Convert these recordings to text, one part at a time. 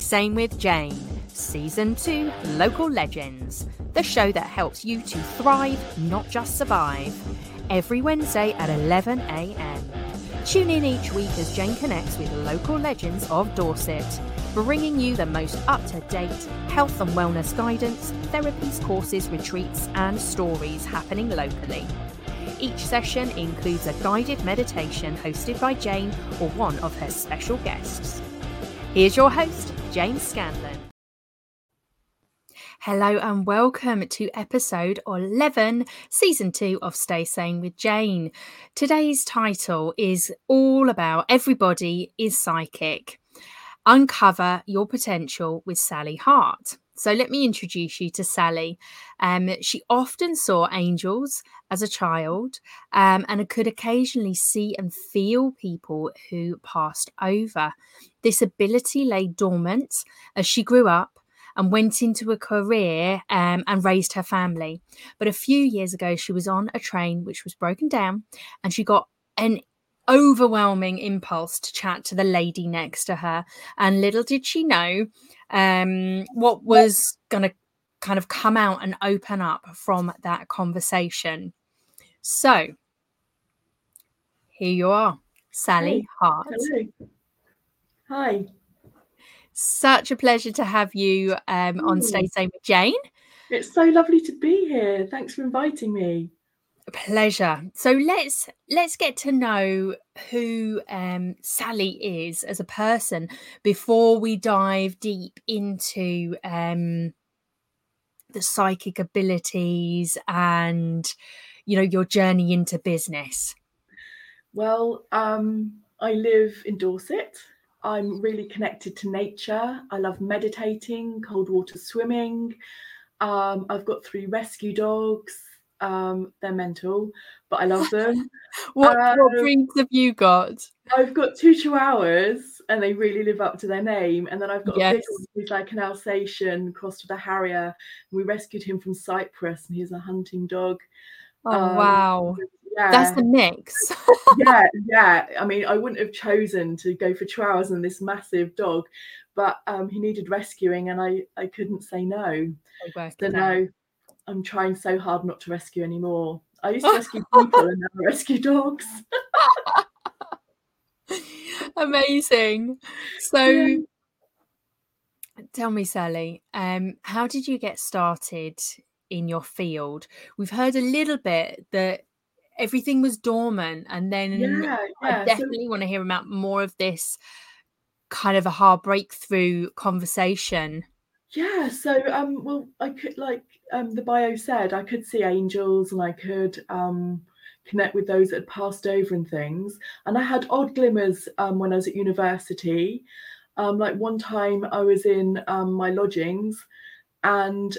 Same with Jane, Season 2 Local Legends, the show that helps you to thrive, not just survive. Every Wednesday at 11 a.m. Tune in each week as Jane connects with local legends of Dorset, bringing you the most up-to-date health and wellness guidance, therapies, courses, retreats and stories happening locally. Each session includes a guided meditation hosted by Jane or one of her special guests. Here's your host, Jane Scanlon. Hello and welcome to episode 11, season 2 of Stay Sane with Jane. Today's title is all about Everybody is Psychic. Uncover your potential with Sally Hart. So let me introduce you to Sally. She often saw angels as a child and could occasionally see and feel people who passed over. This ability lay dormant as she grew up and went into a career and raised her family. But a few years ago, she was on a train which was broken down and she got an overwhelming impulse to chat to the lady next to her. And little did she know what was going to kind of come out and open up from that conversation. So here you are, Sally Hart. Hello. Hi. Such a pleasure to have you on Stay Sane with Jane. It's so lovely to be here. Thanks for inviting me. A pleasure. So let's get to know who Sally is as a person before we dive deep into the psychic abilities and your journey into business. Well, I live in Dorset. I'm really connected to nature. I love meditating, cold water swimming. I've got 3 rescue dogs. They're mental, but I love them. What breeds have you got? I've got 2 Chihuahuas, and they really live up to their name. And then I've got a big one who's like an Alsatian crossed with a Harrier. We rescued him from Cyprus, and he's a hunting dog. Oh, wow. Yeah. That's a mix. Yeah. I mean, I wouldn't have chosen to go for Chihuahuas and this massive dog, but he needed rescuing, and I couldn't say no. So now I'm trying so hard not to rescue anymore. I used to rescue people and now I rescue dogs. Amazing. So tell me, Sally, how did you get started in your field? We've heard a little bit that everything was dormant, and then I definitely want to hear about more of this kind of a hard breakthrough conversation. Yeah, so well, I could, like the bio said, I could see angels and I could connect with those that had passed over and things. And I had odd glimmers when I was at university. Like one time I was in my lodgings, and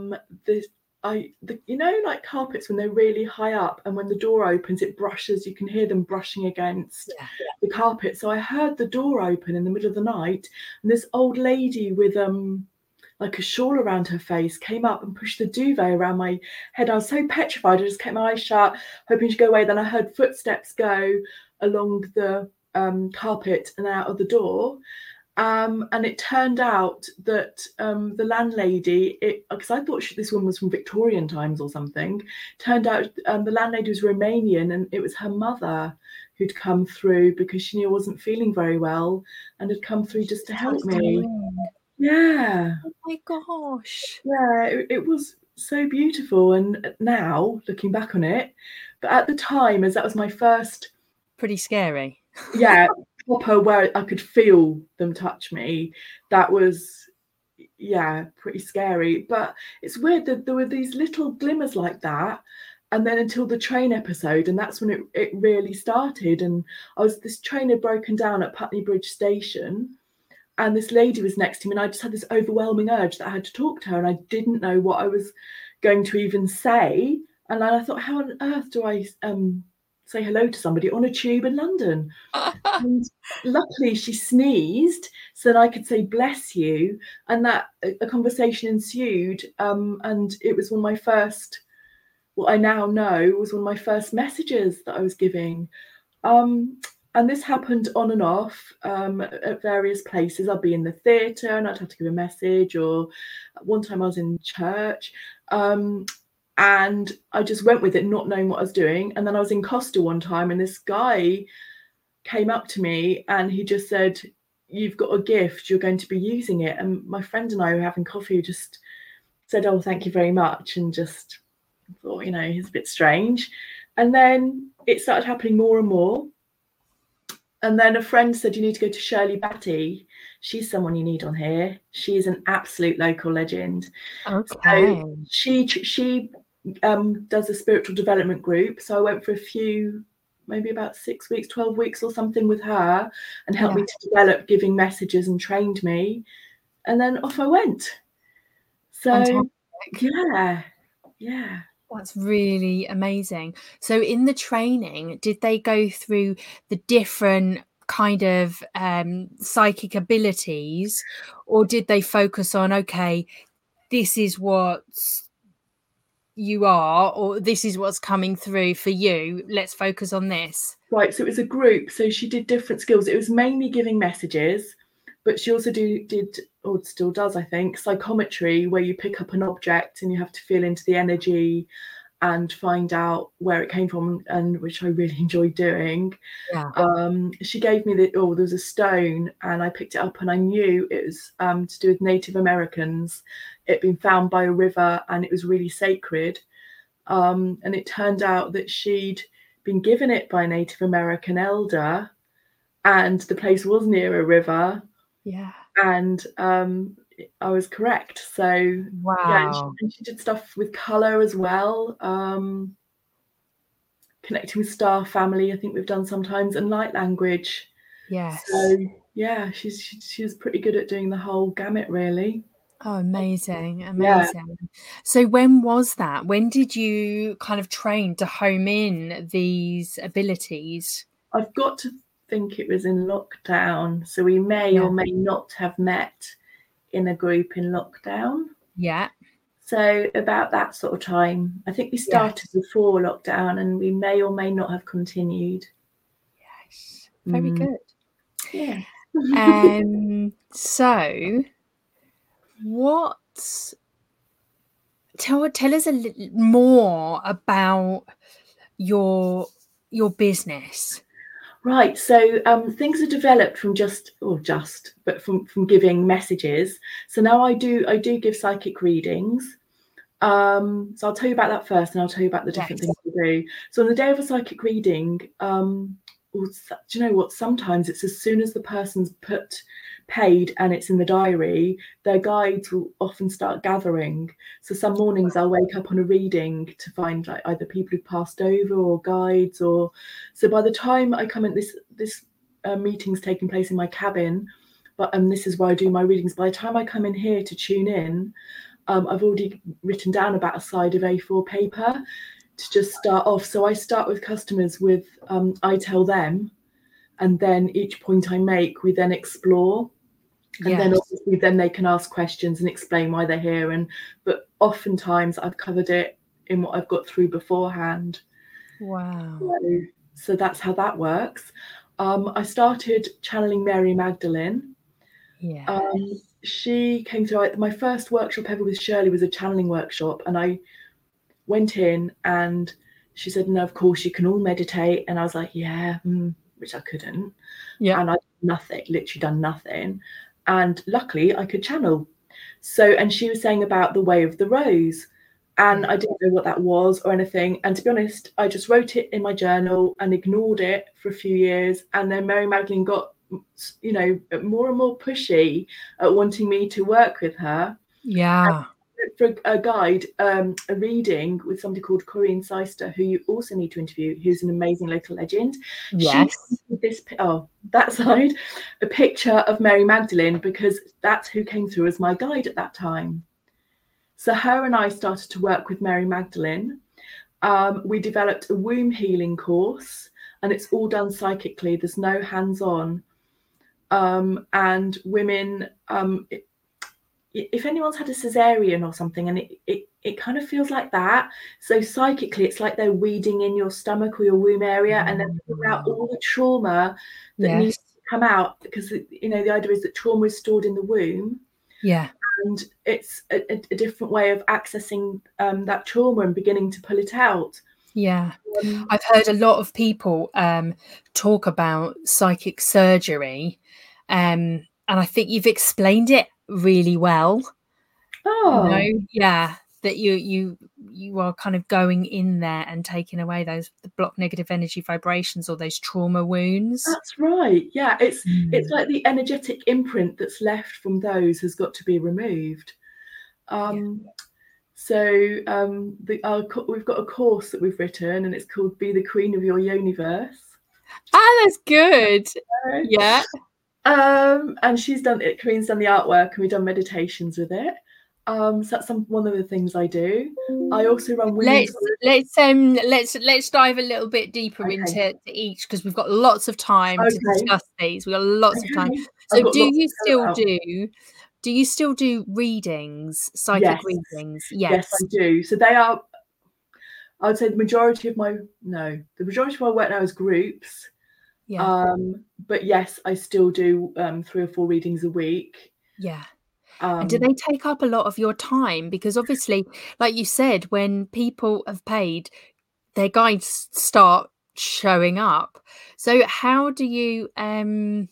like carpets when they're really high up, and when the door opens it brushes, you can hear them brushing against the carpet. So I heard the door open in the middle of the night, and this old lady with like a shawl around her face came up and pushed the duvet around my head. I was so petrified, I just kept my eyes shut, hoping to go away. Then I heard footsteps go along the carpet and out of the door. And it turned out that the landlady, because I thought this woman was from Victorian times or something, turned out the landlady was Romanian, and it was her mother who'd come through because she knew I wasn't feeling very well and had come through just to help me. Yeah. Oh my gosh. Yeah, it was so beautiful. And now looking back on it, but at the time, as that was my first, pretty scary. Yeah. Proper where I could feel them touch me, that was pretty scary. But it's weird that there were these little glimmers like that, and then until the train episode, and that's when it really started. And this train had broken down at Putney Bridge station, and this lady was next to me, and I just had this overwhelming urge that I had to talk to her, and I didn't know what I was going to even say. And then I thought, how on earth do I say hello to somebody on a tube in London? And luckily she sneezed so that I could say bless you, and that a conversation ensued, and it was one of my first, what I now know was one of my first messages that I was giving. And And this happened on and off at various places. I'd be in the theatre and I'd have to give a message, or one time I was in church. And I just went with it, not knowing what I was doing. And then I was in Costa one time, and this guy came up to me and he just said, "You've got a gift, you're going to be using it." And my friend and I were having coffee, just said, "Oh, thank you very much," and just thought, he's a bit strange. And then it started happening more and more. And then a friend said, "You need to go to Shirley Batty. She's someone you need on here. She's an absolute local legend." Okay. So she does a spiritual development group. So I went for a few, maybe about 6 weeks, 12 weeks or something with her, and helped me to develop giving messages and trained me. And then off I went. So Fantastic. yeah. That's really amazing. So in the training, did they go through the different kind of psychic abilities, or did they focus on, okay, this is what you are, or this is what's coming through for you, let's focus on this? Right, so it was a group, so she did different skills. It was mainly giving messages, but she also did, or still does, I think, psychometry, where you pick up an object and you have to feel into the energy and find out where it came from, and which I really enjoyed doing. She gave me there was a stone, and I picked it up and I knew it was to do with Native Americans. It'd been found by a river and it was really sacred. And it turned out that she'd been given it by a Native American elder, and the place was near a river. Yeah. And I was correct. So wow. and she did stuff with color as well. Connecting with star family, I think we've done sometimes, and light language. Yes. So yeah, she's pretty good at doing the whole gamut, really. Oh, amazing. So when was that? When did you kind of train to home in these abilities? I've got to think it was in lockdown, so we may or may not have met in a group in lockdown. Yeah. So about that sort of time. I think we started before lockdown, and we may or may not have continued. Yes. Very good. Yeah. So tell us a little more about your business. Right, so things are developed from from giving messages. So now I do give psychic readings. So I'll tell you about that first, and I'll tell you about the different things we do. So on the day of a psychic reading, do you know what? Sometimes it's as soon as the person's paid and it's in the diary, their guides will often start gathering. So some mornings I'll wake up on a reading to find like either people who've passed over or guides, or so by the time I come in, this meeting's taking place in my cabin, but this is where I do my readings. By the time I come in here to tune in, I've already written down about a side of A4 paper to just start off. So I start with customers with I tell them, and then each point I make, we then explore. And then obviously then they can ask questions and explain why they're here. But oftentimes I've covered it in what I've got through beforehand. Wow. So that's how that works. I started channeling Mary Magdalene. She came through. My first workshop ever with Shirley was a channeling workshop, and I went in and she said, "No, of course you can all meditate." And I was like, "Yeah," which I couldn't. And I'd literally done nothing. And luckily I could channel. So, and she was saying about the way of the rose, and I didn't know what that was or anything. And to be honest, I just wrote it in my journal and ignored it for a few years. And then Mary Magdalene got, more and more pushy at wanting me to work with her. Yeah. For a guide, a reading with somebody called Corinne Seister, who you also need to interview, who's an amazing local legend. Yes. That side, a picture of Mary Magdalene, because that's who came through as my guide at that time. So her and I started to work with Mary Magdalene. We developed a womb healing course, and it's all done psychically. There's no hands-on. And women, if anyone's had a cesarean or something, and it kind of feels like that. So psychically, it's like they're weeding in your stomach or your womb area, and then pulling out all the trauma that needs Yes. to come out, because the idea is that trauma is stored in the womb. Yeah. And it's a different way of accessing that trauma and beginning to pull it out. Yeah. I've heard a lot of people talk about psychic surgery, and I think you've explained it really well. Yeah, that you are kind of going in there and taking away the block negative energy vibrations or those trauma wounds. That's right. Yeah, it's like the energetic imprint that's left from those has got to be removed. So we've got a course that we've written, and it's called "Be the Queen of Your Universe." That's good. Yeah. And she's done it. Corinne's done the artwork, and we've done meditations with it. So that's one of the things I do. I also run women's. Let's dive a little bit deeper into each, because we've got lots of time to discuss these. We've got lots of time. So do you still do readings, psychic readings? Yes, I do. So they are, I would say the majority of my work now is groups. Yeah. But yes, I still do 3 or 4 readings a week. Yeah. And do they take up a lot of your time? Because obviously, like you said, when people have paid, their guides start showing up. So how do you kind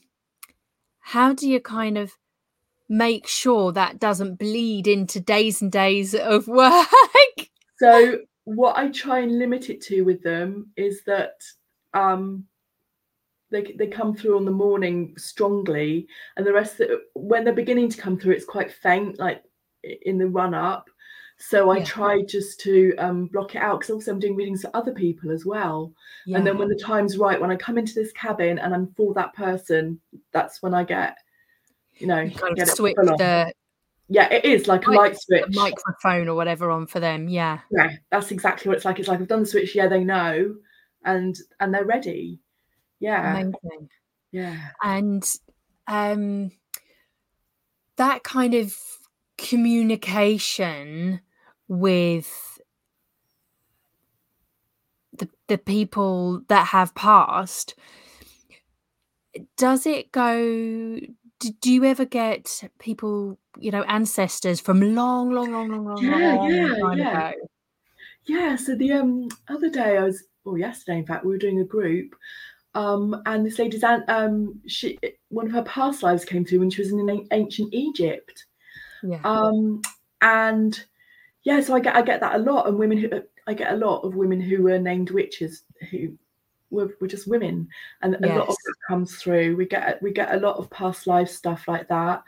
of make sure that doesn't bleed into days and days of work? So what I try and limit it to with them is that they come through on the morning strongly, and the rest of when they're beginning to come through, it's quite faint, like in the run up. So I try just to block it out, because also I'm doing readings for other people as well. And then when the time's right, when I come into this cabin and I'm for that person, that's when I get, you kind of switch yeah, it is like a light switch, a microphone or whatever on for them. Yeah, that's exactly what it's like. It's like I've done the switch. Yeah, they know, and they're ready. Yeah, amazing. Yeah. And that kind of communication with the people that have passed, does it go, do you ever get people, ancestors from long time ago? Yeah, so the other day yesterday, in fact, we were doing a group, and this lady's one of her past lives came through when she was in ancient Egypt. And yeah, so I get that a lot, and I get a lot of women who were named witches who were just women, and a lot of it comes through. We get a lot of past life stuff like that.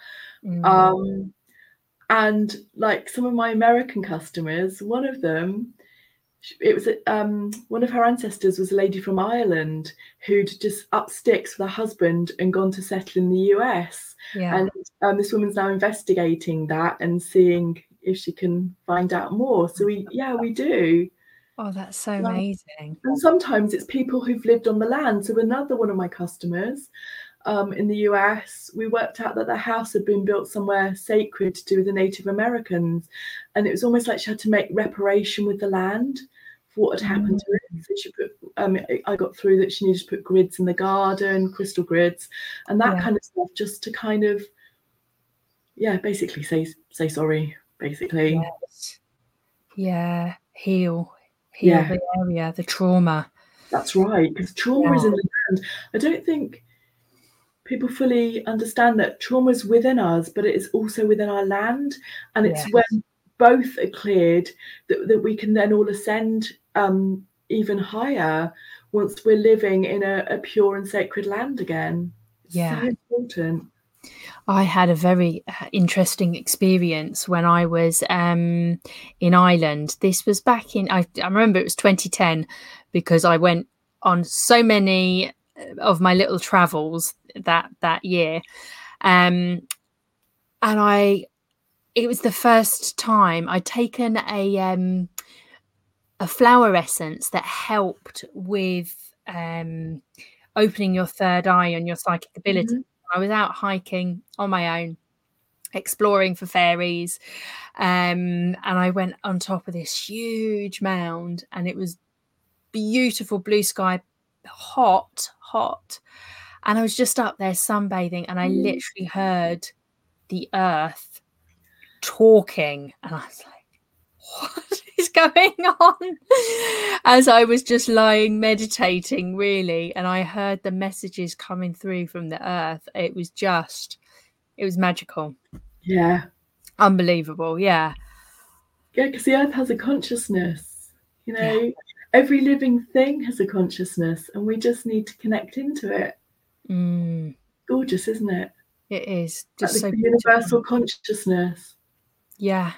And like some of my American customers, one of them, it was one of her ancestors was a lady from Ireland who'd just up sticks with her husband and gone to settle in the US. And this woman's now investigating that and seeing if she can find out more. So we do. Oh, that's so amazing. And sometimes it's people who've lived on the land. So another one of my customers in the US, we worked out that their house had been built somewhere sacred to do with the Native Americans, and it was almost like she had to make reparation with the land for what had happened to it. So she put, I got through that she needed to put grids in the garden, crystal grids, and that kind of stuff, just to kind of, basically say sorry, basically. Yeah, heal the area, the trauma. That's right, because trauma is in the land. I don't think people fully understand that trauma is within us, but it is also within our land. And it's when both are cleared that we can then all ascend even higher once we're living in a pure and sacred land again. It's so important. I had a very interesting experience when I was in Ireland. This was back in, I remember it was 2010, because I went on so many of my little travels that year. And it was the first time I'd taken a flower essence that helped with opening your third eye and your psychic ability. I was out hiking on my own, exploring for fairies. And I went on top of this huge mound, and it was beautiful blue sky, hot. And I was just up there sunbathing, and I literally heard the earth talking, and I was like, what is going on? As I was just lying meditating, really, and I heard the messages coming through from the earth. It was magical. Yeah. Unbelievable. Yeah. Yeah, because the earth has a consciousness, you know, every living thing has a consciousness, and we just need to connect into it. Gorgeous, isn't it? It is just like so the universal consciousness. Yeah.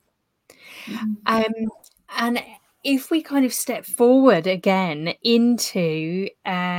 And if we kind of step forward again into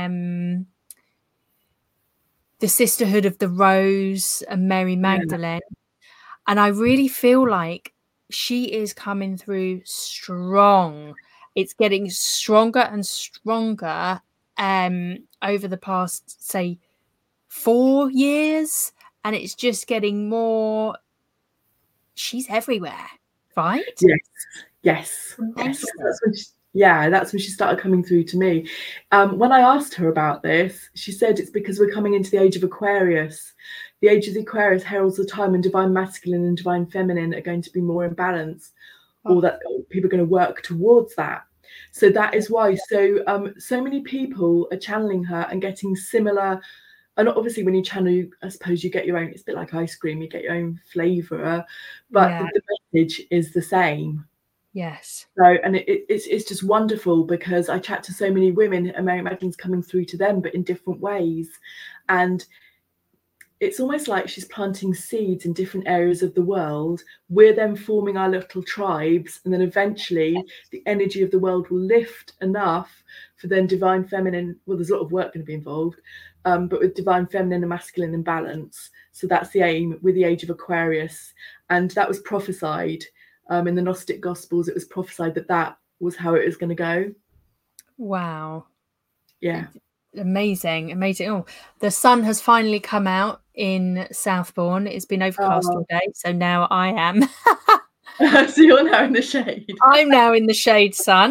the Sisterhood of the Rose and Mary Magdalene, and I really feel like she is coming through strong. It's getting stronger and stronger over the past, say, 4 years, and it's just getting more. She's everywhere, right? Yes. That's when she started coming through to me. When I asked her about this, she said it's because we're coming into the age of Aquarius. The age of the Aquarius heralds the time when divine masculine and divine feminine are going to be more in balance, or that people are going to work towards that. So that is why so many people are channeling her and getting similar. And obviously when you channel, I suppose you get your own, it's a bit like ice cream, you get your own flavour, but the message is the same. Yes. So, and it's just wonderful, because I chat to so many women and Mary Magdalene's coming through to them, but in different ways. And it's almost like she's planting seeds in different areas of the world. We're then forming our little tribes, and then eventually the energy of the world will lift enough for then divine feminine. Well, there's a lot of work going to be involved, but with divine feminine and masculine in balance. So that's the aim with the age of Aquarius. And that was prophesied in the Gnostic Gospels. It was prophesied that was how it was going to go. Wow. Yeah. Amazing. Oh, the sun has finally come out in Southbourne. It's been overcast all day, so now I am. So you're now in the shade. I'm now in the shade, sun.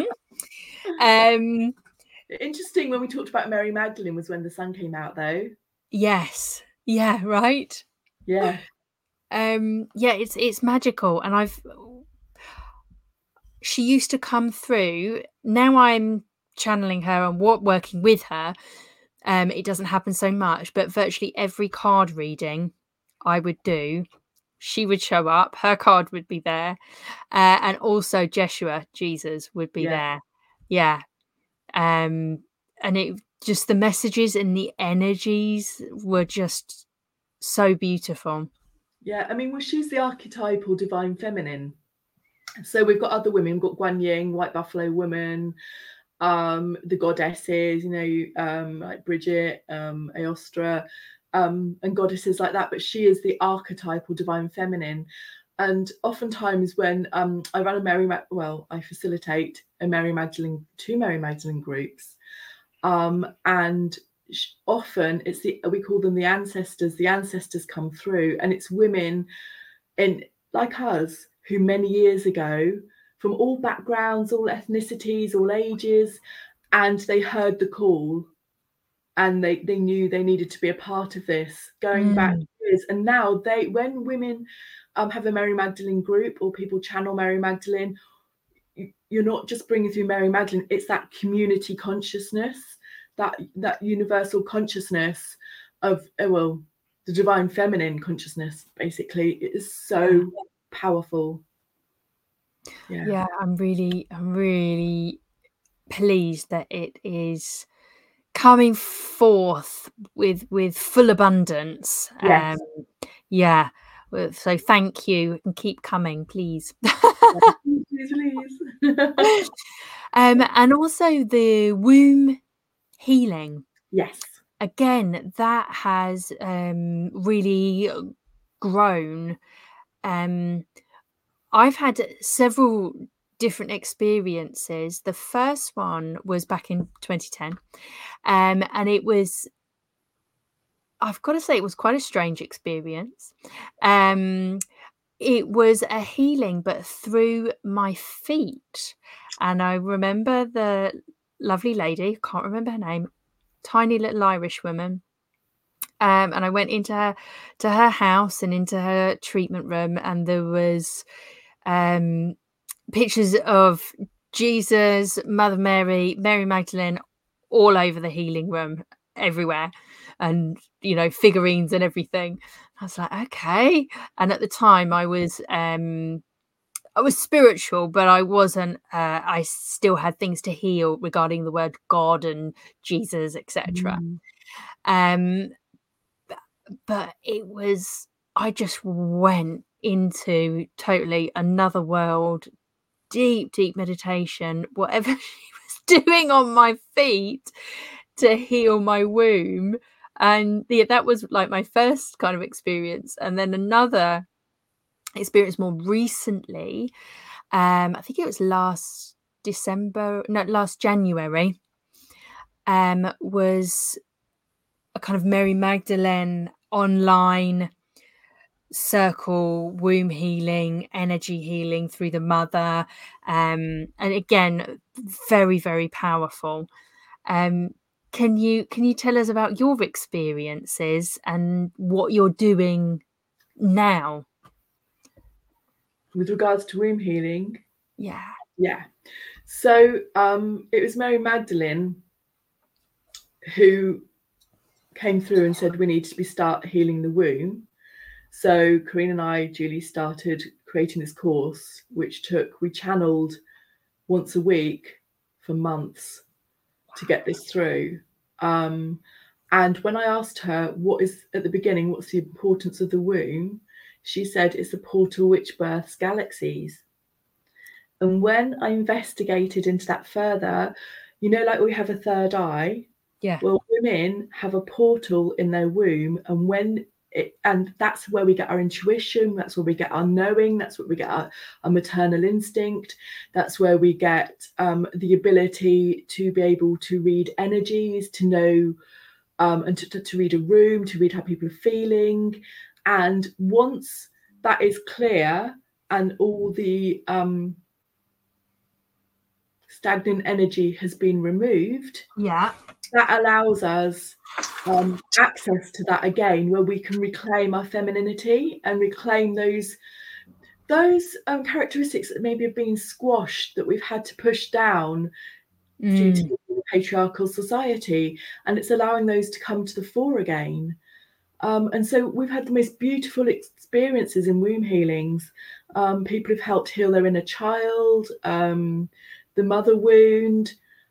Interesting, when we talked about Mary Magdalene was when the sun came out, though. Yes. Yeah, right. Yeah. It's magical, and she used to come through. Now I'm channeling her and working with her. It doesn't happen so much, but virtually every card reading I would do, she would show up, her card would be there, and also Jesus would be there. Yeah. And it just, the messages and the energies were just so beautiful. Yeah, I mean, well, she's the archetypal divine feminine. So we've got other women, we've got Guan Yin, White Buffalo Woman, the goddesses, like Bridget, Aostra, and goddesses like that. But she is the archetypal divine feminine. And oftentimes when I run I facilitate two Mary Magdalene groups, and often we call them the ancestors. The ancestors come through, and it's women like us who many years ago, from all backgrounds, all ethnicities, all ages, and they heard the call, and they knew they needed to be a part of this, going back years. And now when women have a Mary Magdalene group, or people channel Mary Magdalene, you're not just bringing through Mary Magdalene, it's that community consciousness, that universal consciousness of the divine feminine consciousness. Basically, it is so powerful. I'm really pleased that it is coming forth with full abundance. So thank you, and keep coming, please. Please. And also the womb healing. Yes. Again, that has really grown. I've had several different experiences. The first one was back in 2010, and it was I've got to say it was quite a strange experience. It was a healing, but through my feet. And I remember the lovely lady, can't remember her name, tiny little Irish woman. And I went into her house and into her treatment room, and there was pictures of Jesus, Mother Mary, Mary Magdalene, all over the healing room, everywhere, and figurines and everything. I was like, okay. And at the time, I was spiritual, but I wasn't. I still had things to heal regarding the word God and Jesus, etc. Um, but it was. I just went into totally another world, deep meditation, whatever she was doing on my feet to heal my womb. And that was like my first kind of experience. And then another experience more recently, I think it was last January, was a kind of Mary Magdalene online circle womb healing, energy healing through the mother, and again, very, very powerful. Can you tell us about your experiences and what you're doing now with regards to womb healing? Yeah. So it was Mary Magdalene who came through and said we need to start healing the womb. So Corinne and I, Julie, started creating this course, which we channeled once a week for months to get this through. And when I asked her what's the importance of the womb, she said it's a portal which births galaxies. And when I investigated into that further, like we have a third eye. Yeah. Well, women have a portal in their womb, and that's where we get our intuition, that's where we get our knowing, that's where we get our maternal instinct, that's where we get the ability to be able to read energies, to know and to read a room, to read how people are feeling. And once that is clear and all the stagnant energy has been removed, that allows us access to that again, where we can reclaim our femininity and reclaim those characteristics that maybe have been squashed, that we've had to push down due to the patriarchal society, and it's allowing those to come to the fore again. And so we've had the most beautiful experiences in womb healings. People have helped heal their inner child, the mother wound.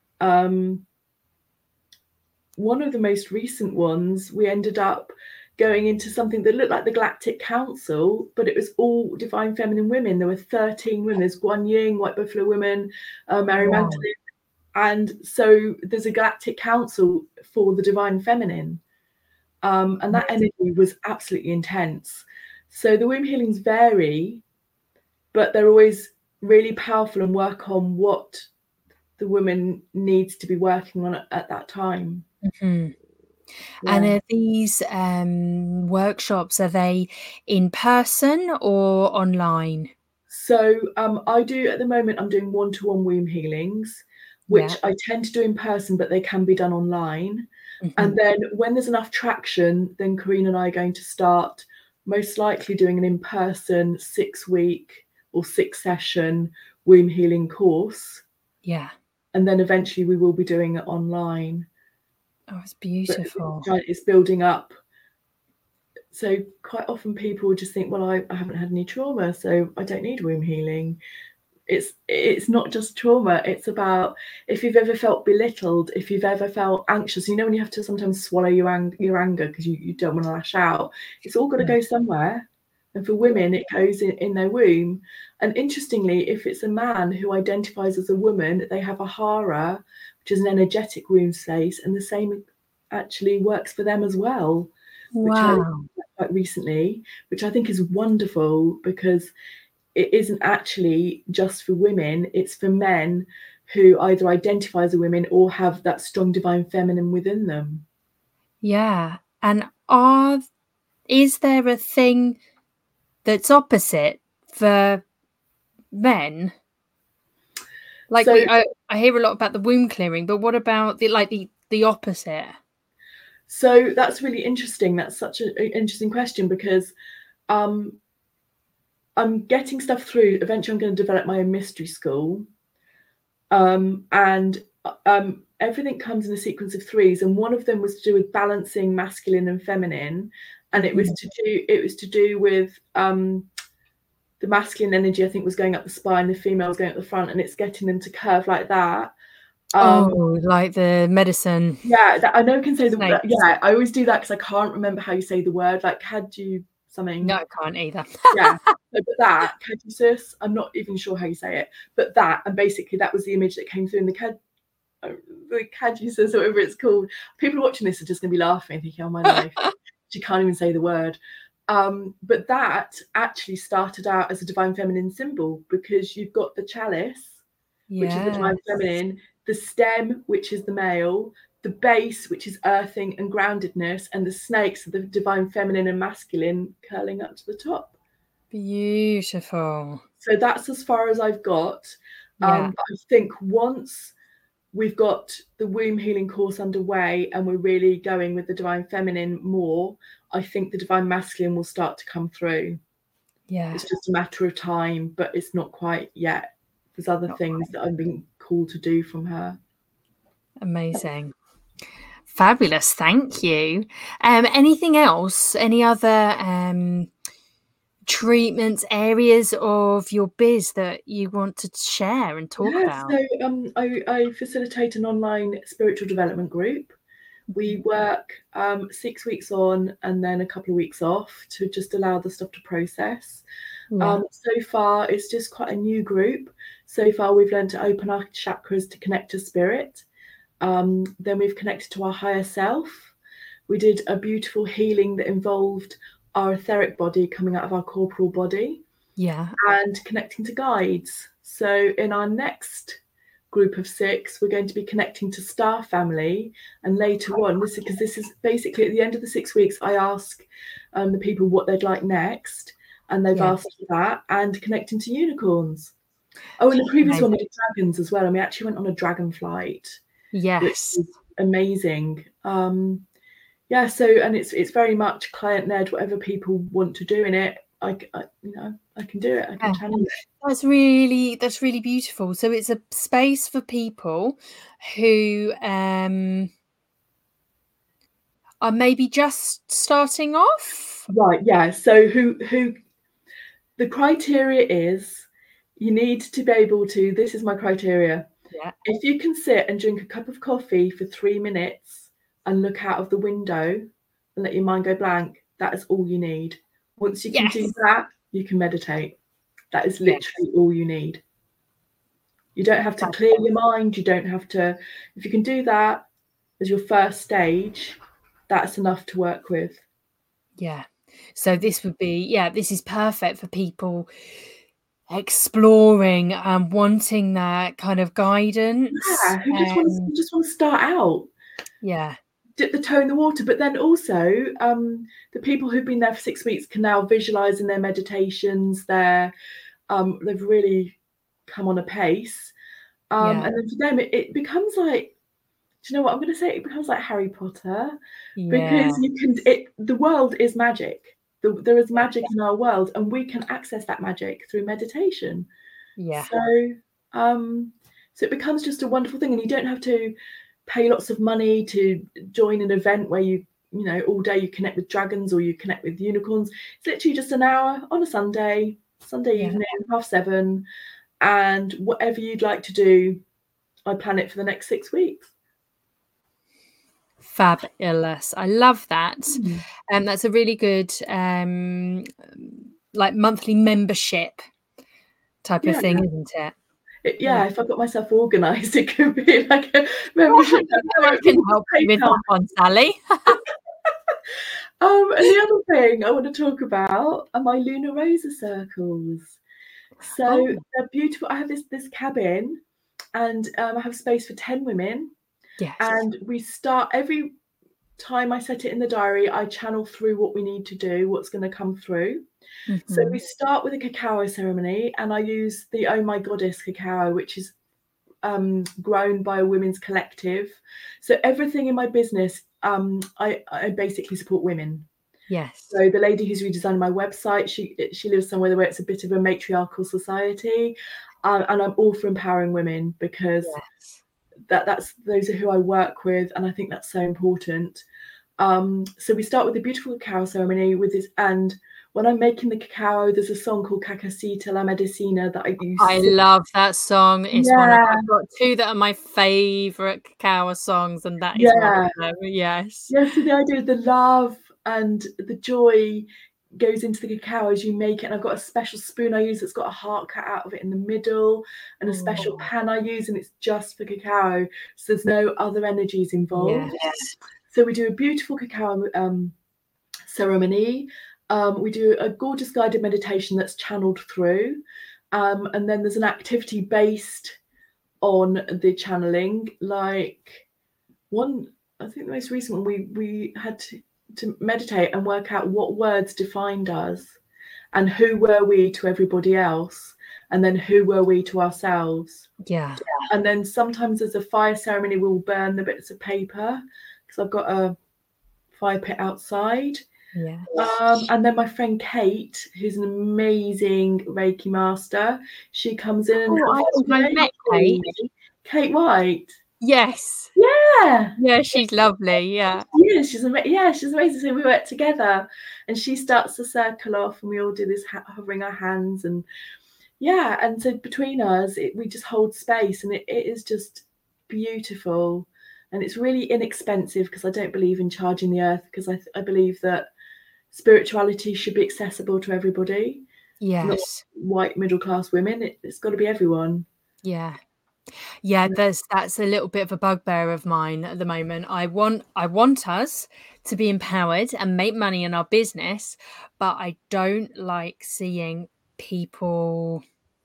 One of the most recent ones, we ended up going into something that looked like the Galactic Council, but it was all divine feminine women. There were 13 women. There's Guan Yin, White Buffalo Women, Mary Magdalene. And so there's a Galactic Council for the divine feminine. And that energy was absolutely intense. So the womb healings vary, but they're always really powerful and work on what the woman needs to be working on at that time. And are these workshops, are they in person or online? So I do, at the moment, I'm doing one-to-one womb healings, which I tend to do in person, but they can be done online. And then when there's enough traction, then Corinne and I are going to start most likely doing an in-person 6-week or 6-session womb healing course. And then eventually we will be doing it online. Oh, it's beautiful. It's building up. So quite often people just think, well, I haven't had any trauma, so I don't need womb healing. It's not just trauma. It's about, if you've ever felt belittled, if you've ever felt anxious, when you have to sometimes swallow your anger because you don't want to lash out. It's all got to go somewhere. And for women, it goes in their womb. And interestingly, if it's a man who identifies as a woman, they have a hara, which is an energetic womb space, and the same actually works for them as well. Which I learned quite recently, which I think is wonderful, because it isn't actually just for women, it's for men who either identify as a women or have that strong divine feminine within them. And is there a thing that's opposite for men? Like, So I hear a lot about the womb clearing, but what about the opposite? So that's really interesting. That's such an interesting question, because I'm getting stuff through. Eventually, I'm going to develop my own mystery school, and everything comes in a sequence of threes. And one of them was to do with balancing masculine and feminine, and it was to do with the masculine energy, I think, was going up the spine, the female was going up the front, and it's getting them to curve like that. Like the medicine. Yeah, that I know can say snakes. yeah, I always do that because I can't remember how you say the word. Like, had you something? No, I can't either. Yeah, so, but that caduceus, I'm not even sure how you say it, but that, and basically that was the image that came through in the caduceus, or whatever it's called. People watching this are just going to be laughing, thinking, "Oh my life, she can't even say the word." But that actually started out as a divine feminine symbol, because you've got the chalice, which is the divine feminine, the stem, which is the male, the base, which is earthing and groundedness, and the snakes, the divine feminine and masculine, curling up to the top. Beautiful. So that's as far as I've got. I think once we've got the womb healing course underway and we're really going with the divine feminine more, I think the divine masculine will start to come through. Yeah. It's just a matter of time, but it's not quite yet. There's other things that I'm being called to do from her. Amazing. Fabulous. Thank you. Anything else? Any other treatments, areas of your biz that you want to share and talk about? So I facilitate an online spiritual development group. We work 6 weeks on and then a couple of weeks off to just allow the stuff to process. So far, it's just quite a new group. So far, we've learned to open our chakras to connect to spirit. Then we've connected to our higher self. We did a beautiful healing that involved our etheric body coming out of our corporal body. And connecting to guides. So in our next group of 6, we're going to be connecting to star family, and later on, this is basically at the end of the 6 weeks, I ask the people what they'd like next, and they've asked for that, and connecting to unicorns. Oh, and the previous one we did dragons as well, and we actually went on a dragon flight. Which was amazing. So, and it's very much client-led. Whatever people want to do in it, I can do it. I can channel it. That's really beautiful. So it's a space for people who are maybe just starting off. Right. Yeah. So who the criteria is, you need to be able to, this is my criteria. If you can sit and drink a cup of coffee for 3 minutes and look out of the window and let your mind go blank, that is all you need. Once you can do that, you can meditate. That is literally all you need. You don't have to clear your mind. You don't have to. If you can do that as your first stage, that's enough to work with. Yeah. So this would be, this is perfect for people exploring and wanting that kind of guidance. Yeah, who just want to start out. Yeah. Dip the toe in the water. But then also, the people who've been there for 6 weeks can now visualize in their meditations. They've really come on a pace. And then for them, it becomes like, do you know what I'm going to say? It becomes like Harry Potter, because the world is magic. There is magic in our world, and we can access that magic through meditation. So it becomes just a wonderful thing, and you don't have to pay lots of money to join an event where you all day you connect with dragons or you connect with unicorns. It's literally just an hour on a Sunday evening, 7:30, and whatever you'd like to do, I plan it for the next 6 weeks. Fabulous. I love that. And that's a really good like monthly membership type of thing, isn't it? If I got myself organized, it could be like a membership. I can help you with that one, Sally. And the other thing I want to talk about are my Lunar Rosa circles. So they're beautiful. I have this cabin, and I have space for 10 women. And we start every time I set it in the diary, I channel through what we need to do, what's going to come through. So we start with a cacao ceremony, and I use the Oh My Goddess cacao, which is grown by a women's collective. So everything in my business, I basically support women. Yes. So the lady who's redesigned my website, she lives somewhere where it's a bit of a matriarchal society, and I'm all for empowering women, because that's those are who I work with, and I think that's so important. So we start with a beautiful cacao ceremony with this, and when I'm making the cacao, there's a song called Cacacita la Medicina that I use. I love that song. It's one of, I've got two that are my favourite cacao songs, and that is one of them. Yes. Yeah, so the idea of the love and the joy goes into the cacao as you make it. And I've got a special spoon I use that's got a heart cut out of it in the middle, and a special pan I use, and it's just for cacao. So there's no other energies involved. Yes. So we do a beautiful cacao ceremony. We do a gorgeous guided meditation that's channeled through. And then there's an activity based on the channeling, like one, I think the most recent one, we had to meditate and work out what words defined us, and who were we to everybody else, and then who were we to ourselves. Yeah. And then sometimes there's a fire ceremony, we'll burn the bits of paper, because I've got a fire pit outside. Yeah. And then my friend Kate, who's an amazing Reiki master, she comes in. I met Kate. Kate White. Yes. Yeah, she's lovely. Yeah, she's amazing. So we work together, and she starts the circle off, and we all do this hovering our hands, and and so between us, we just hold space, and it is just beautiful, and it's really inexpensive, because I don't believe in charging the earth, because I believe that spirituality should be accessible to everybody. Yes. Not white middle class women. It's got to be everyone. Yeah, that's a little bit of a bugbear of mine at the moment. I want us to be empowered and make money in our business, but I don't like seeing people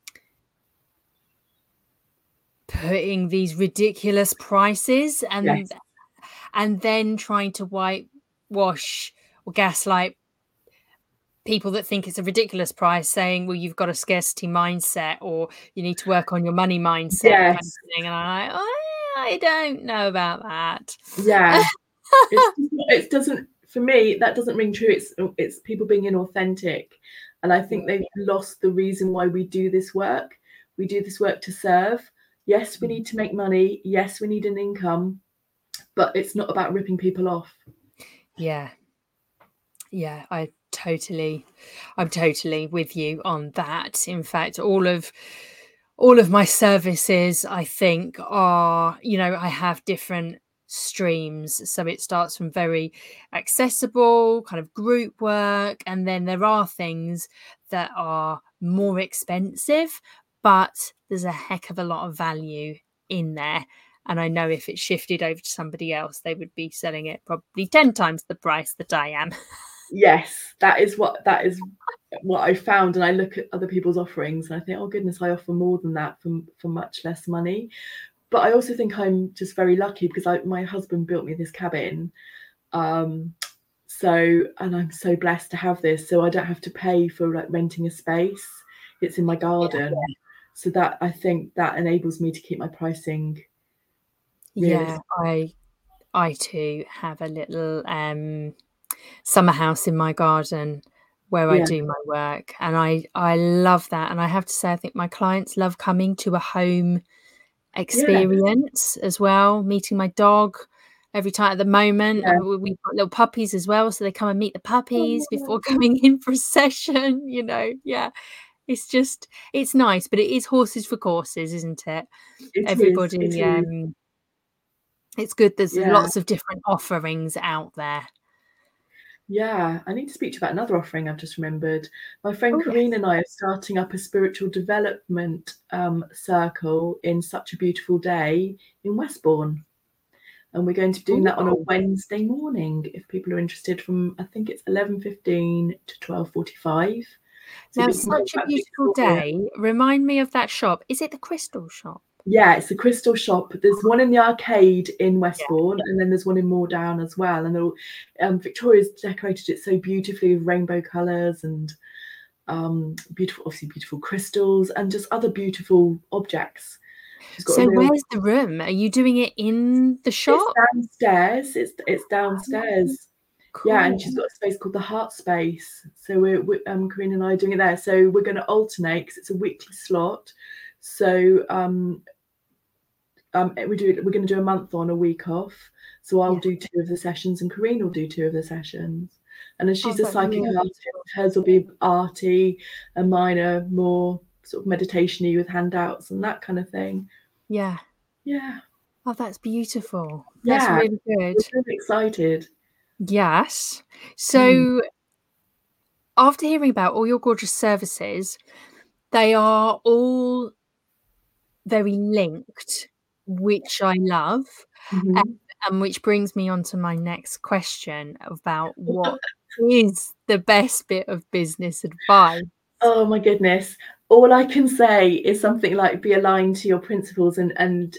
putting these ridiculous prices and then trying to whitewash or gaslight people that think it's a ridiculous price, saying, well, you've got a scarcity mindset, or you need to work on your money mindset, kind of thing. And I'm like, I don't know about that. Yeah. It doesn't, for me, that doesn't ring true. It's people being inauthentic. And I think they've lost the reason why we do this work. We do this work to serve. Yes, we need to make money. Yes, we need an income, but it's not about ripping people off. Yeah, I'm totally with you on that. In fact, all of my services, I think, are, I have different streams. So it starts from very accessible kind of group work, and then there are things that are more expensive, but there's a heck of a lot of value in there. And I know if it shifted over to somebody else, they would be selling it probably 10 times the price that I am. Yes, that is what I found. And I look at other people's offerings and I think, oh goodness, I offer more than that for much less money. But I also think I'm just very lucky, because my husband built me this cabin. And I'm so blessed to have this. So I don't have to pay for like renting a space. It's in my garden. Yeah. So that, I think that enables me to keep my pricing realistic. Yeah, I too have a little summer house in my garden where I do my work, and I love that. And I have to say, I think my clients love coming to a home experience as well, meeting my dog every time at the moment. And we've got little puppies as well, so they come and meet the puppies before coming in for a session, it's nice, but it is horses for courses, isn't it? Everybody it's good there's lots of different offerings out there. Yeah, I need to speak to you about another offering I've just remembered. My friend Karina and I are starting up a spiritual development circle in Such a Beautiful Day in Westbourne. And we're going to be doing that on a Wednesday morning, if people are interested, from, I think it's 11:15 to 12:45. Now, Such a Beautiful Day, remind me of that shop. Is it the Crystal Shop? Yeah, it's a crystal shop. There's one in the arcade in Yeah. Westbourne, and then there's one in Moordown as well. And Victoria's decorated it so beautifully with rainbow colours and obviously beautiful crystals and just other beautiful objects. She's got So where's the room? Are you doing it in the shop? It's downstairs. It's downstairs. Cool. Yeah, and she's got a space called the Heart Space. So we're Corinne and I are doing it there. So we're going to alternate because it's a weekly slot. So we're going to do a month on, a week off. So I'll do 2 of the sessions, and Corinne will do 2 of the sessions. And then she's a psychic artist. Hers will be arty, and mine are more sort of meditation-y with handouts and that kind of thing. Yeah. Yeah. Oh, that's beautiful. That's really good. We're really excited. Yes. So after hearing about all your gorgeous services, they are all very linked, which I love. And which brings me on to my next question about what is the best bit of business advice? Oh my goodness. All I can say is something like be aligned to your principles and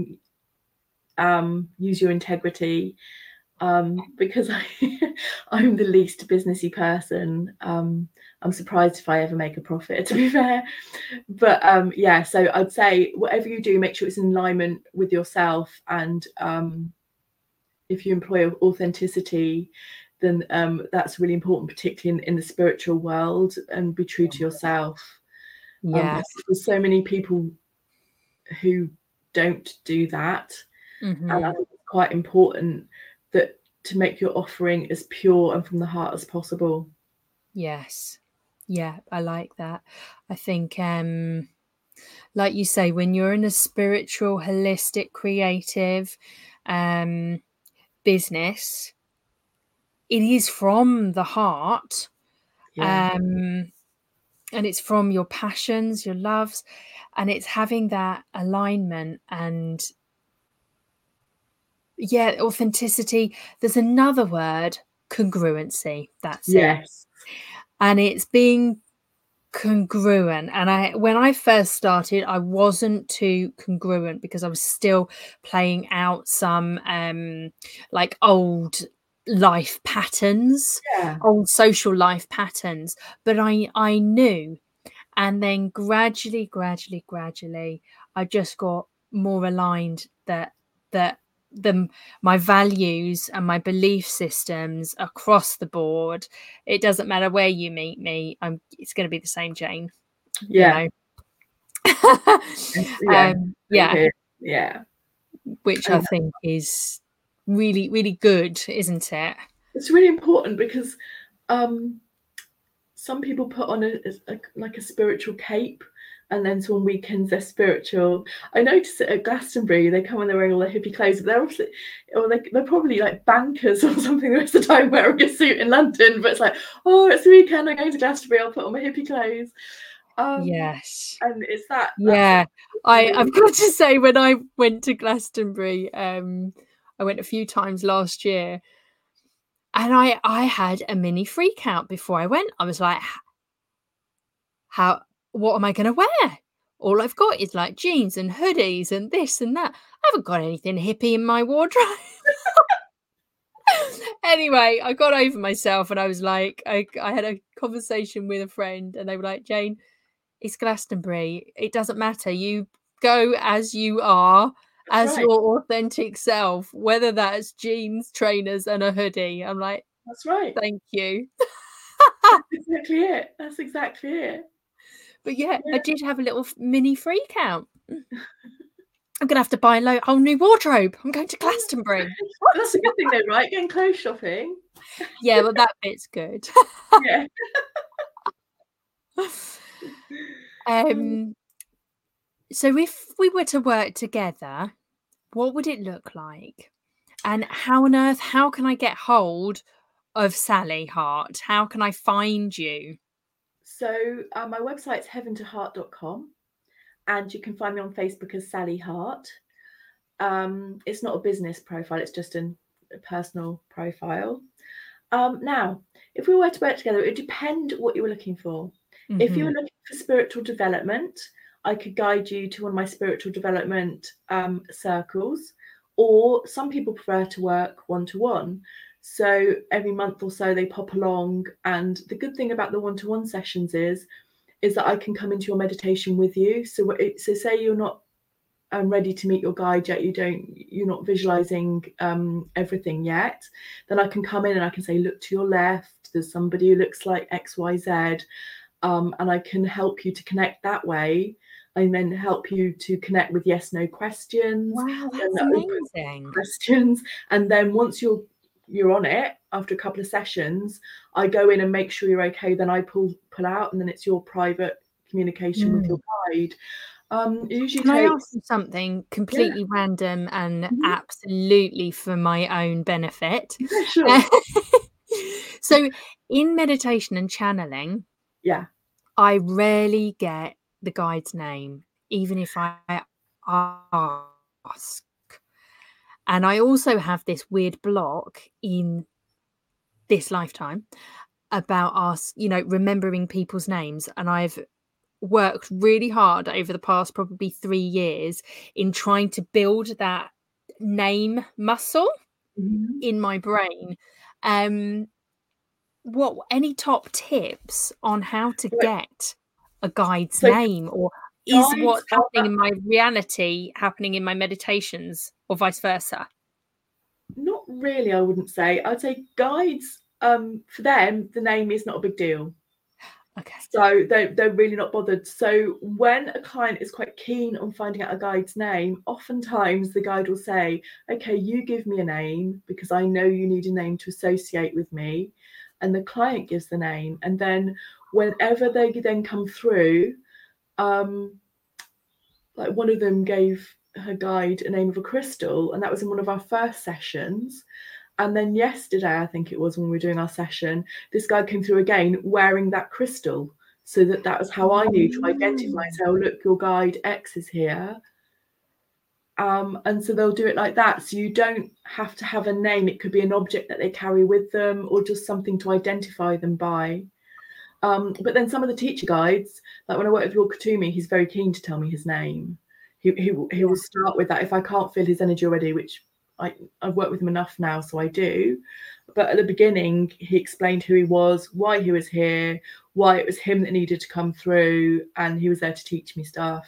use your integrity. Because I'm the least businessy person. I'm surprised if I ever make a profit, to be fair. But yeah, so I'd say whatever you do, make sure it's in alignment with yourself. And if you employ authenticity, then that's really important, particularly in the spiritual world, and be true to yourself. Yes. There's so many people who don't do that. And I think it's quite important that to make your offering as pure and from the heart as possible. Yes. Yeah, I like that. I think, like you say, when you're in a spiritual, holistic, creative business, it is from the heart. And it's from your passions, your loves, and it's having that alignment and authenticity. There's another word, congruency. That's it. And it's being congruent. And when I first started, I wasn't too congruent because I was still playing out some like old life patterns, old social life patterns. But I knew, and then gradually, I just got more aligned that my values and my belief systems across the board. It doesn't matter where you meet me. It's going to be the same, Jane. Yeah. Which I think is really, really good, isn't it? It's really important because some people put on a spiritual cape, and then so on weekends they're spiritual. I noticed it at Glastonbury. They come and they're wearing all their hippie clothes, but they're probably like bankers or something the rest of the time wearing a suit in London. But it's like, oh, it's the weekend, I'm going to Glastonbury, I'll put on my hippie clothes. Yes. And it's that. Yeah. I've got to say, when I went to Glastonbury, I went a few times last year, and I had a mini freak out before I went. I was like, what am I going to wear? All I've got is like jeans and hoodies and this and that. I haven't got anything hippie in my wardrobe. Anyway, I got over myself, and I was like, I had a conversation with a friend, and they were like, Jane, it's Glastonbury. It doesn't matter. You go as you are, as your authentic self, whether that's jeans, trainers, and a hoodie. I'm like, that's right. Thank you. That's exactly it. But yeah, I did have a little mini freak out. I'm going to have to buy a whole new wardrobe. I'm going to Glastonbury. That's a good thing though, right? Getting clothes shopping. Yeah, well, that bit's good. Yeah. So if we were to work together, what would it look like? And how on earth, how can I get hold of Sally Hart? How can I find you? So my website's heaventoheart.com, and you can find me on Facebook as Sally Hart. It's not a business profile, it's just a personal profile. Now, if we were to work together, it would depend what you were looking for. If you were looking for spiritual development, I could guide you to one of my spiritual development circles, or some people prefer to work one-to-one. So every month or so they pop along. And the good thing about the one-to-one sessions is that I can come into your meditation with you. So say you're not ready to meet your guide yet, you're not visualizing everything yet, then I can come in and I can say, look to your left, there's somebody who looks like XYZ, and I can help you to connect that way, and then help you to connect with yes no questions. Wow, that's amazing. Questions. And then once you're on it, after a couple of sessions, I go in and make sure you're okay, then I pull out, and then it's your private communication with your guide. Can I ask you something completely random and absolutely for my own benefit? Yeah, sure. So in meditation and channeling, I rarely get the guide's name, even if I ask. And I also have this weird block in this lifetime about remembering people's names. And I've worked really hard over the past probably 3 years in trying to build that name muscle in my brain. Any top tips on how to get a guide's name, or is what's happening in my reality happening in my meditations, or vice versa? Not really, I wouldn't say. I'd say guides, for them, the name is not a big deal. Okay. So they're really not bothered. So when a client is quite keen on finding out a guide's name, oftentimes the guide will say, okay, you give me a name because I know you need a name to associate with me. And the client gives the name. And then whenever they then come through, like one of them gave her guide a name of a crystal, and that was in one of our first sessions. And then yesterday, I think it was, when we were doing our session, this guy came through again wearing that crystal. So that was how I knew to identify. So, look, your guide X is here. And so they'll do it like that. So you don't have to have a name. It could be an object that they carry with them, or just something to identify them by. But then some of the teacher guides, like when I work with Lord Katumi, he's very keen to tell me his name. He will start with that. If I can't feel his energy already, which I've worked with him enough now, so I do. But at the beginning, he explained who he was, why he was here, why it was him that needed to come through, and he was there to teach me stuff.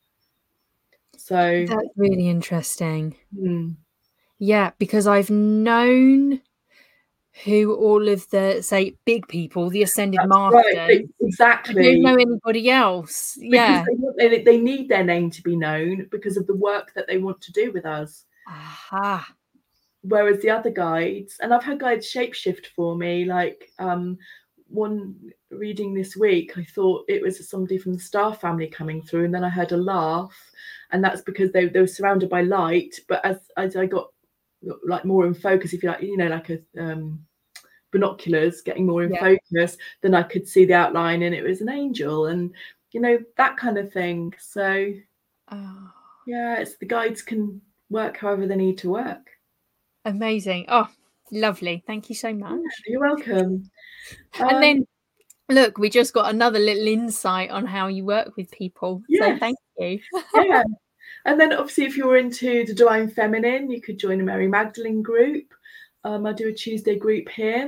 So that's really interesting. Yeah, because I've known who all of the, say, big people, the ascended masters. Right, exactly. I don't know anybody else. Because they need their name to be known because of the work that they want to do with us. Aha. Whereas the other guides, and I've had guides shapeshift for me, like one reading this week, I thought it was somebody from the Star family coming through, and then I heard a laugh, and that's because they were surrounded by light. But as I got like more in focus, if you like, like a binoculars, getting more in focus, then I could see the outline, and it was an angel, and that kind of thing. So it's the guides can work however they need to work. Amazing. Oh, lovely. Thank you so much. You're welcome. And then look, we just got another little insight on how you work with people. So thank you. And then obviously, if you're into the Divine Feminine, you could join a Mary Magdalene group. I do a Tuesday group here.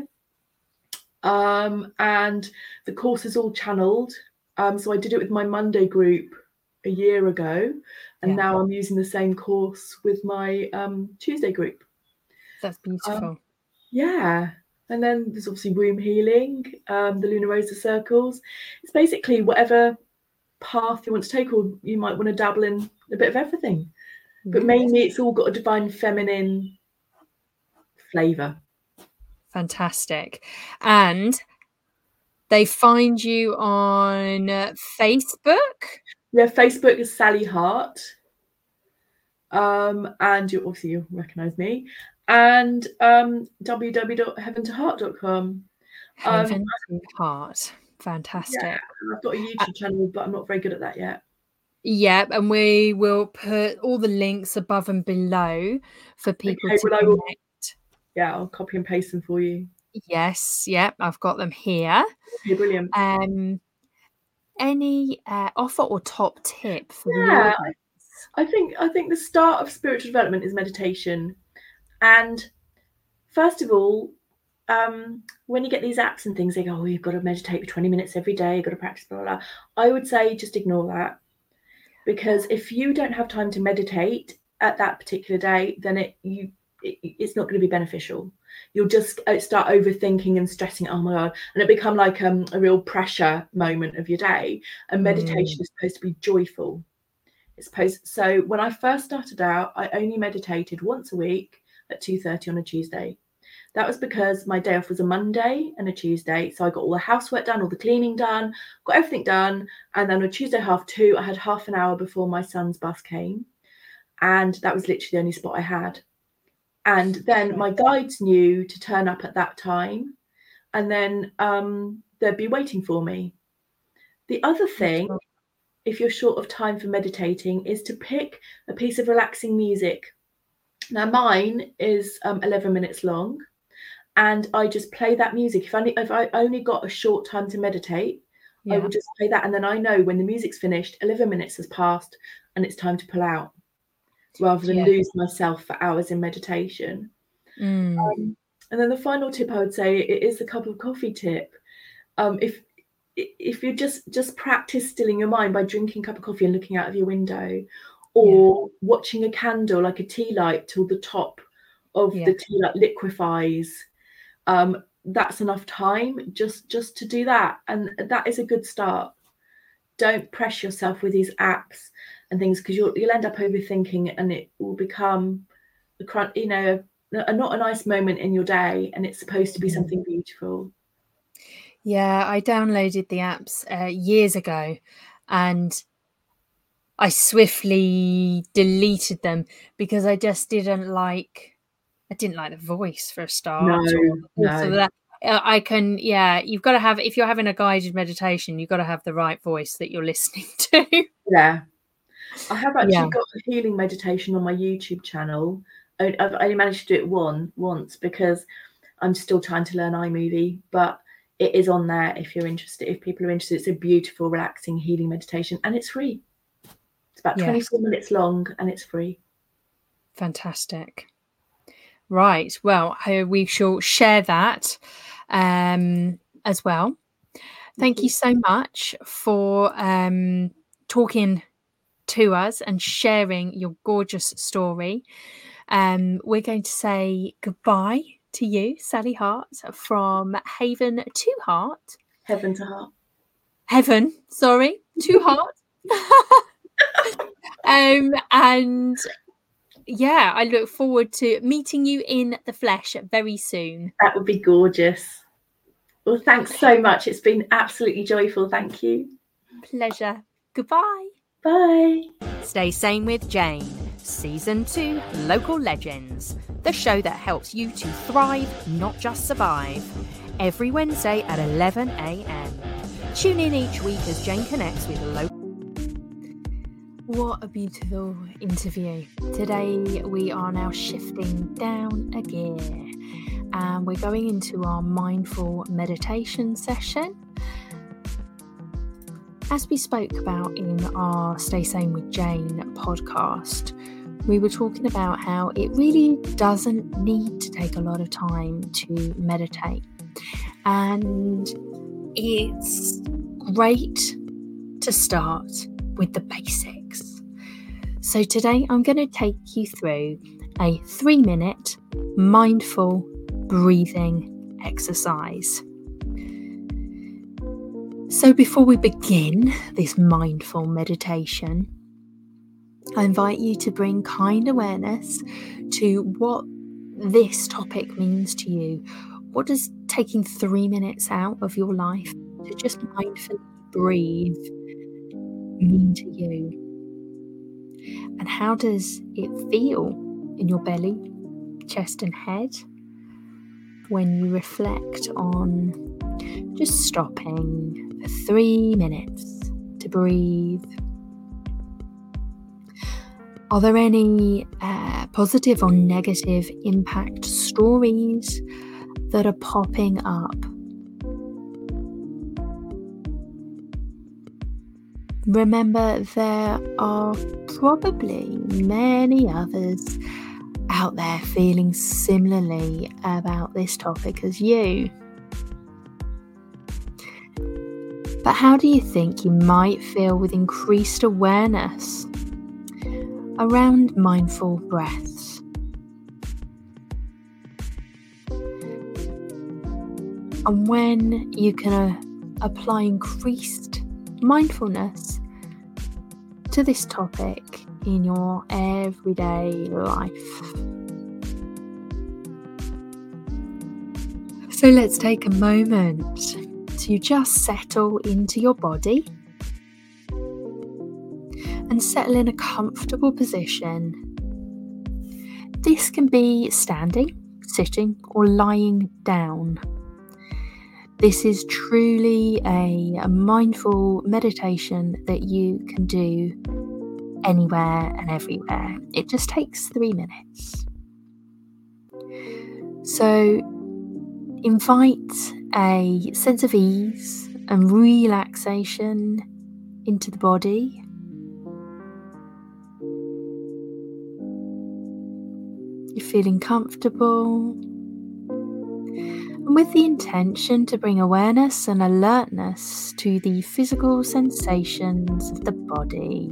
And the course is all channeled. So I did it with my Monday group a year ago, and now I'm using the same course with my Tuesday group. That's beautiful. And then there's obviously womb healing, the Luna Rosa circles. It's basically whatever path you want to take, or you might want to dabble in a bit of everything. But mainly it's all got a Divine Feminine flavour. Fantastic. And they find you on Facebook? Yeah, Facebook is Sally Hart. And you'll recognise me. And www.heaventoheart.com. Heaven to Heart. Fantastic. Yeah, I've got a YouTube channel, but I'm not very good at that yet. Yeah, and we will put all the links above and below for people to connect. I'll copy and paste them for you. Yes, I've got them here. Okay, brilliant. any offer or top tip for the Yeah, audience? I think the start of spiritual development is meditation. And first of all, when you get these apps and things, they go, oh, you've got to meditate for 20 minutes every day, you've got to practice, blah, blah, blah. I would say just ignore that. Because if you don't have time to meditate at that particular day, then it's not going to be beneficial. You'll just start overthinking and stressing, oh my God, and it become like a real pressure moment of your day. And meditation is supposed to be joyful. So when I first started out, I only meditated once a week at 2:30 on a Tuesday. That was because my day off was a Monday and a Tuesday. So I got all the housework done, all the cleaning done, got everything done. And then on Tuesday 2:30, I had half an hour before my son's bus came. And that was literally the only spot I had. And then my guides knew to turn up at that time. And then they'd be waiting for me. The other thing, if you're short of time for meditating, is to pick a piece of relaxing music. Now mine is 11 minutes long. And I just play that music. If I only got a short time to meditate, I would just play that. And then I know when the music's finished, 11 minutes has passed and it's time to pull out, rather than lose myself for hours in meditation. And then the final tip I would say, it is the cup of coffee tip. If you just practice stilling your mind by drinking a cup of coffee and looking out of your window, or watching a candle, like a tea light, till the top of the tea light liquefies, that's enough time just to do that, and that is a good start. Don't press yourself with these apps and things, because you'll end up overthinking, and it will become not a nice moment in your day, and it's supposed to be something beautiful. I downloaded the apps years ago, and I swiftly deleted them because I just didn't like the voice for a start. No. You've got to have, if you're having a guided meditation, you've got to have the right voice that you're listening to. Yeah. I have actually got a healing meditation on my YouTube channel. I've only managed to do it once because I'm still trying to learn iMovie, but it is on there if you're interested. If people are interested, it's a beautiful, relaxing, healing meditation, and it's free. It's about 24 minutes long, and it's free. Fantastic. Right. Well, we shall share that as well. Thank you so much for talking to us and sharing your gorgeous story. We're going to say goodbye to you, Sally Hart, from Haven to Heart. Heaven to Heart. Heaven, sorry, to Heart. And I look forward to meeting you in the flesh very soon. That would be gorgeous. Well, thanks so much. It's been absolutely joyful. Thank you. Pleasure. Goodbye. Bye. Stay Sane with Jane, Season 2, Local Legends, the show that helps you to thrive, not just survive. Every Wednesday at 11 a.m. Tune in each week as Jane connects with local. What a beautiful interview. Today we are now shifting down a gear, and we're going into our mindful meditation session. As we spoke about in our Stay Sane with Jane podcast, we were talking about how it really doesn't need to take a lot of time to meditate. And it's great to start with the basics. So today I'm going to take you through a 3-minute mindful breathing exercise. So before we begin this mindful meditation, I invite you to bring kind awareness to what this topic means to you. What does taking 3 minutes out of your life to just mindfully breathe mean to you? And how does it feel in your belly, chest and head when you reflect on just stopping for 3 minutes to breathe? Are there any positive or negative impact stories that are popping up? Remember, there are probably many others out there feeling similarly about this topic as you. But how do you think you might feel with increased awareness around mindful breaths? And when you can apply increased mindfulness to this topic in your everyday life. So let's take a moment to just settle into your body and settle in a comfortable position. This can be standing, sitting, or lying down. This is truly a mindful meditation that you can do anywhere and everywhere. It just takes 3 minutes. So invite a sense of ease and relaxation into the body. You're feeling comfortable, and with the intention to bring awareness and alertness to the physical sensations of the body.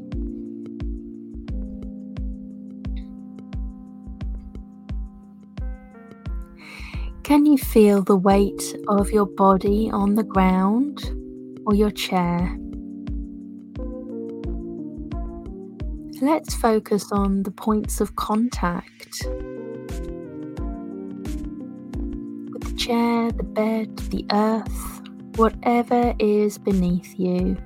Can you feel the weight of your body on the ground or your chair? Let's focus on the points of contact with the chair, the bed, the earth, whatever is beneath you.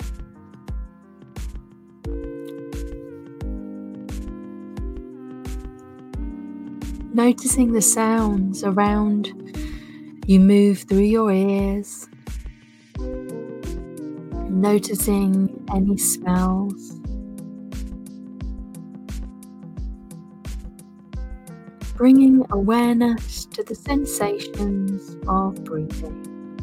Noticing the sounds around you move through your ears. Noticing any smells. Bringing awareness to the sensations of breathing.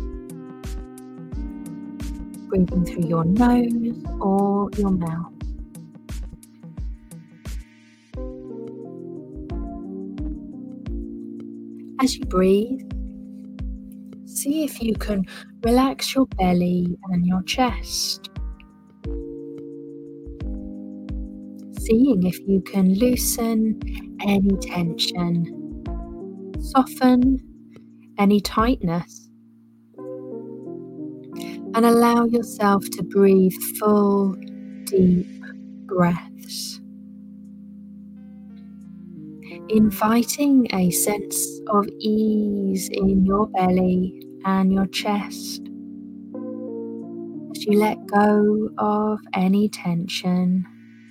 Breathing through your nose or your mouth. As you breathe, see if you can relax your belly and your chest. Seeing if you can loosen any tension, soften any tightness, and allow yourself to breathe full, deep breaths. Inviting a sense of ease in your belly and your chest as you let go of any tension.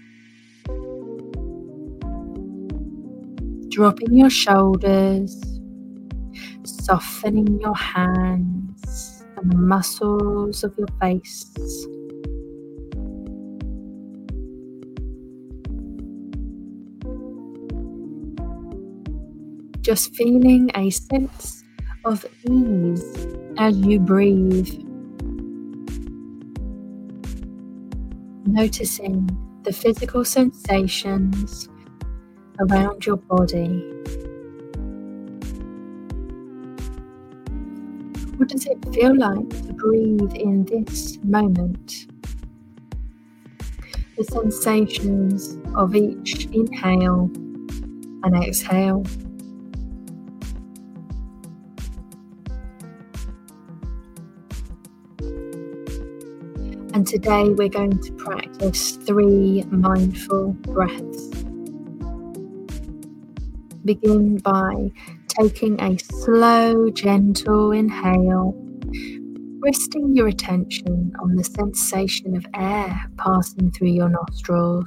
Dropping your shoulders, softening your hands and the muscles of your face. Just feeling a sense of ease as you breathe. Noticing the physical sensations around your body. What does it feel like to breathe in this moment? The sensations of each inhale and exhale. And today we're going to practice 3 mindful breaths. Begin by taking a slow, gentle inhale, resting your attention on the sensation of air passing through your nostrils,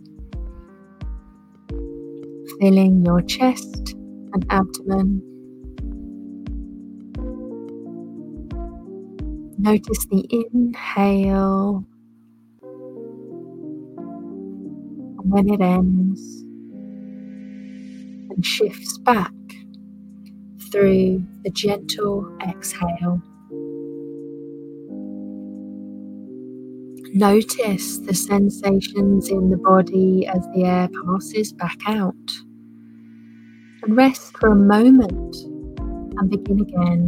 filling your chest and abdomen. Notice the inhale, and when it ends, and shifts back through the gentle exhale. Notice the sensations in the body as the air passes back out. And rest for a moment and begin again.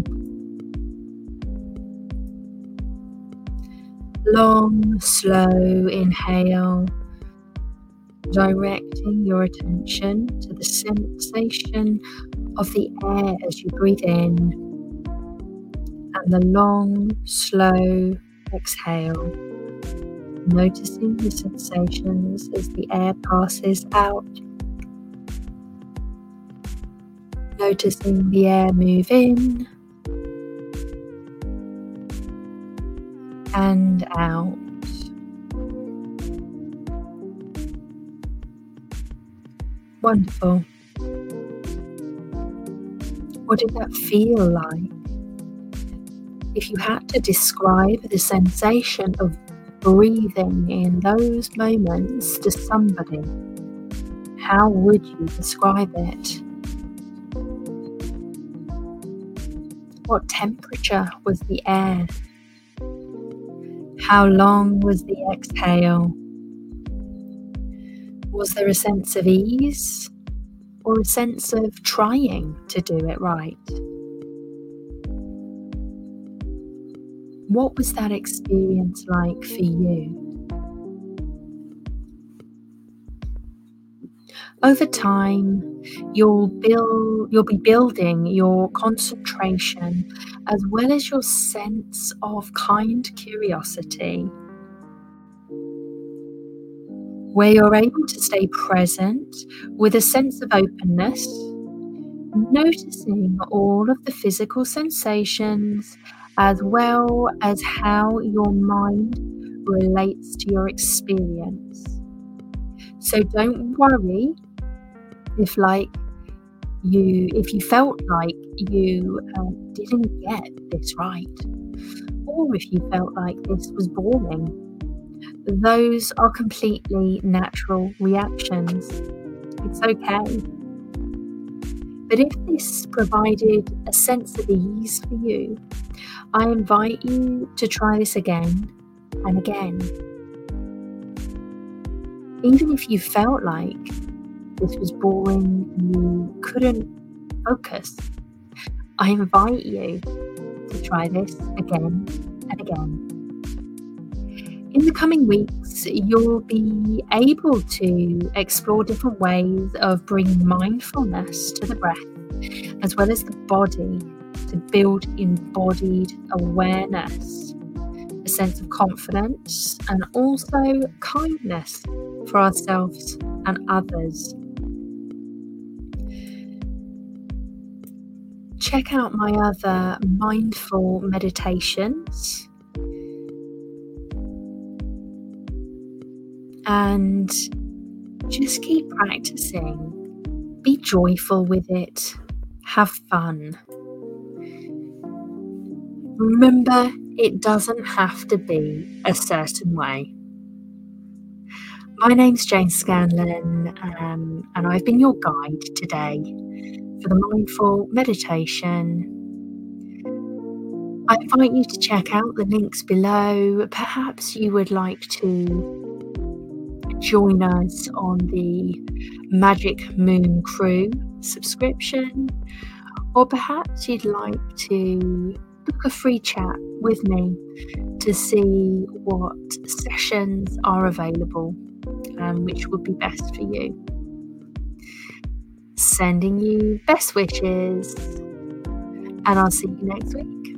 Long, slow inhale, directing your attention to the sensation of the air as you breathe in, and the long, slow exhale, noticing the sensations as the air passes out, noticing the air move in and out. Wonderful. What did that feel like? If you had to describe the sensation of breathing in those moments to somebody, how would you describe it? What temperature was the air? How long was the exhale? Was there a sense of ease or a sense of trying to do it right? What was that experience like for you? Over time, you'll be building your concentration as well as your sense of kind curiosity, where you're able to stay present with a sense of openness, noticing all of the physical sensations as well as how your mind relates to your experience. So don't worry if you felt like you didn't get this right, or if you felt like this was boring. Those are completely natural reactions. It's okay. But if this provided a sense of ease for you, I invite you to try this again and again. Even if you felt like this was boring and you couldn't focus, I invite you to try this again and again. In the coming weeks, you'll be able to explore different ways of bringing mindfulness to the breath, as well as the body, to build embodied awareness, a sense of confidence, and also kindness for ourselves and others. Check out my other mindful meditations and just keep practicing. Be joyful with it. Have fun. Remember, it doesn't have to be a certain way. My name's Jane Scanlon, and I've been your guide today for the mindful meditation. I invite you to check out the links below. Perhaps you would like to join us on the Magic Moon Crew subscription, or perhaps you'd like to book a free chat with me to see what sessions are available and which would be best for you. Sending you best wishes, and I'll see you next week.